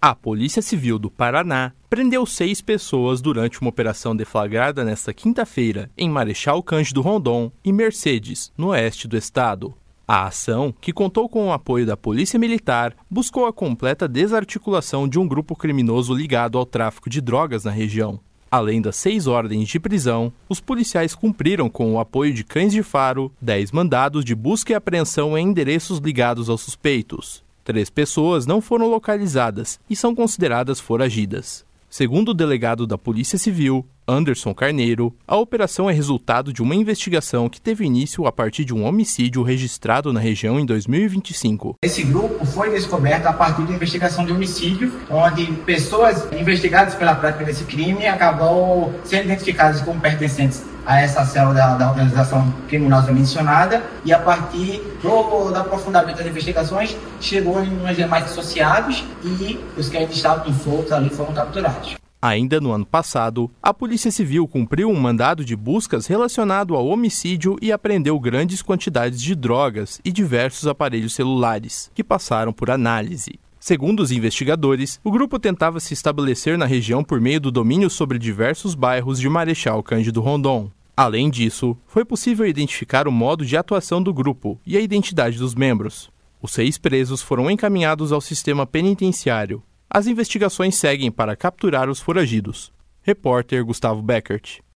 A Polícia Civil do Paraná prendeu 6 pessoas durante uma operação deflagrada nesta quinta-feira em Marechal Cândido Rondon e Mercedes, no oeste do estado. A ação, que contou com o apoio da Polícia Militar, buscou a completa desarticulação de um grupo criminoso ligado ao tráfico de drogas na região. Além das 6 ordens de prisão, os policiais cumpriram com o apoio de cães de faro 10 mandados de busca e apreensão em endereços ligados aos suspeitos. 3 pessoas não foram localizadas e são consideradas foragidas. Segundo o delegado da Polícia Civil, Anderson Carneiro, a operação é resultado de uma investigação que teve início a partir de um homicídio registrado na região em 2025. Esse grupo foi descoberto a partir de investigação de homicídio, onde pessoas investigadas pela prática desse crime acabou sendo identificadas como pertencentes a essa célula da organização criminosa mencionada, e a partir do aprofundamento das investigações chegou em uns demais associados e os que ainda estavam soltos ali foram capturados. Ainda no ano passado, a Polícia Civil cumpriu um mandado de buscas relacionado ao homicídio e apreendeu grandes quantidades de drogas e diversos aparelhos celulares, que passaram por análise. Segundo os investigadores, o grupo tentava se estabelecer na região por meio do domínio sobre diversos bairros de Marechal Cândido Rondon. Além disso, foi possível identificar o modo de atuação do grupo e a identidade dos membros. Os 6 presos foram encaminhados ao sistema penitenciário. As investigações seguem para capturar os foragidos. Repórter Gustavo Beckert.